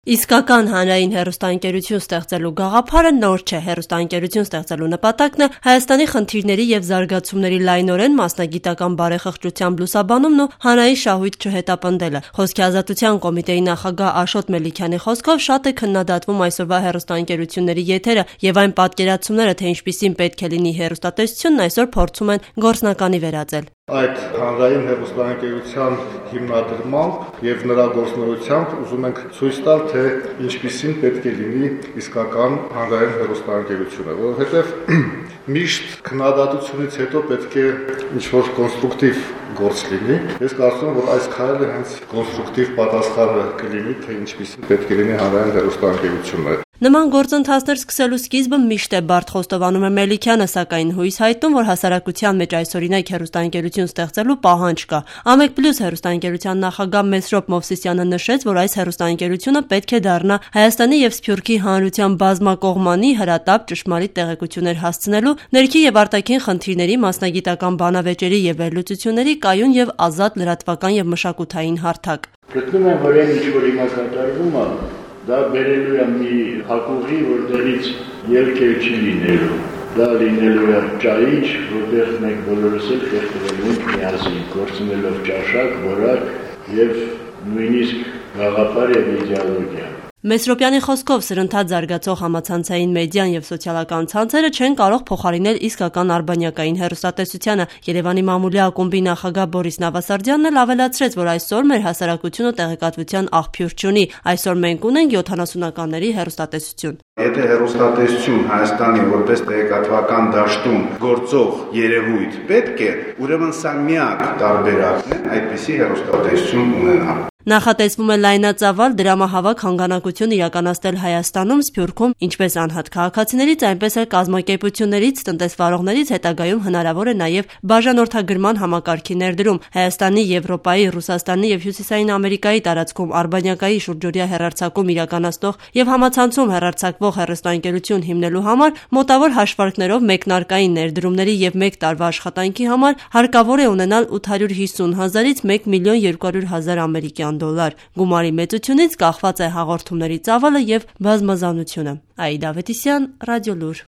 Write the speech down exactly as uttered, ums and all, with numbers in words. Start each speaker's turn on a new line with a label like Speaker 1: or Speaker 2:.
Speaker 1: Իսկական հանրային հեռուստաընկերություն ստեղծելու գաղափարը նոր չէ։ Հեռուստաընկերություն ստեղծելու նպատակն է Հայաստանի խնդիրների և զարգացումների լայնորեն մասնագիտական բարեխղճությամբ լուսաբանումն ու հանրային շահույթ չհետապնդելը։ Խոսքի ազատության կոմիտեի նախագահ Աշոտ Մելիքյանի խոսքով շատ է քննադատվում այսօրվա հեռուստաընկերությունների եթերը և այն պատկերացումները, թե ինչպիսին պետք է լինի հեռուստատեսությունն, այսօր փորձում են գործնականի վերածել։
Speaker 2: Այդ հանրային հեռուստաընկերության հիմնադրմամբ և նրա գործունեությամբ ուզում ենք ցույց տալ, թե ինչպիսին պետք է լինի իսկական հանրային հեռուստաընկերությունը, որովհետև միշտ քննադատությունից հետո պետք է ինչ-որ կոնստրուկտիվ գործ լինի։ Ես կարծում եմ, որ այս քայլը հենց կոնստրուկտիվ պատասխանը կլինի, թե ինչպիսին պետք է լինի հանրային հեռուստաընկերությունը։
Speaker 1: Նման գործընթացներ սկսելու սկիզբը միշտ է բարդ, խոստովանում է Մելիքյանը, սակայն հույս հայտնում, որ հասարակության մեջ այսօրինակ հեռուստաընկերություն ստեղծելու պահանջ կա։ Ամեկ պլյուս հեռուստաընկերության նախագահ Մեսրոպ Մովսիսյանը նշեց, որ այս հեռուստաընկերությունը պետք է դառնա Հայաստանի և Սփյուռքի հանրության բազմակողմանի, հրատապ, ճշմարիտ տեղեկություններ հասցնելու, ներքին և արտաքին խնդիրների, մասնագիտական բանավեճերի և վերլուծությունների կայուն և ազատ լրատվական և մշակութային հարթակ։
Speaker 3: Գտնում եմ, որ այն ինչ որ հիմա կատարվում է, դա բերելու է մի հակուղի, որտեղից ելքեր չի լինելու։ Դա լինելու է ճայիչ, որտեղ մենք բոլորս էլ կերտվելու ենք միասին, գործունելով ճաշակ, որակ և նույնիսկ գաղափար և իդեալոգիա։
Speaker 1: Մեսրոպյանի խոսքով սրընթաց զարգացող համացանցային մեդիան և սոցիալական ցանցերը չեն կարող փոխարինել իսկական արբանյակային հեռուստատեսությանը։ Երևանի մամուլի ակումբի նախագահ Բորիս Նավասարդյանն էլ ավելացրեց, որ այսօր մեր հասարակությունը տեղեկատվության աղբյուր չունի։ Այսօր մենք ունենք յոթանասունականների հեռուստատեսություն։
Speaker 4: Եթե հեռուստատեսություն Հայաստանի որպես տեղեկատվական դաշտում գործող երևույթ պետք է, ուրեմն սա միակ տարբերակն է այդպիսի հեռուստատեսություն ունենալ։
Speaker 1: Նախատեսվում է լայնածավալ դրամահավաք հանգանակություն իրականացնել Հայաստանում, Սփյուռքում, ինչպես անհատ քաղաքացիներից, այնպես էլ կազմակերպություններից, տնտեսվարողներից, հետագայում հնարավոր է նաև բաժանորդագրման համակարգի ներդրում։ Հայաստանի, Եվրոպայի, Ռուսաստանի և Հյուսիսային Ամերիկայի տարածքում արբանյակայի շուրջօրյա հեռարձակում իրականացնող և համացանցում հեռարձակվող հեռուստաընկերություն հիմնելու համար մոտավոր հաշվարկներով մեկնարկային ներդրումների և մեկ տարվա աշխատանքի համար հարկավոր է ունենալ ութ հարյուր հիսուն հազարից մեկ միլիոն երկու հարյուր հազար ամերիկյան դոլար։ Գումարի մեծությունից կախված է հաղորդումների ծավալը և բազմազանությունը։ Աիդա Ավետիսյան, Ռադիոլուր։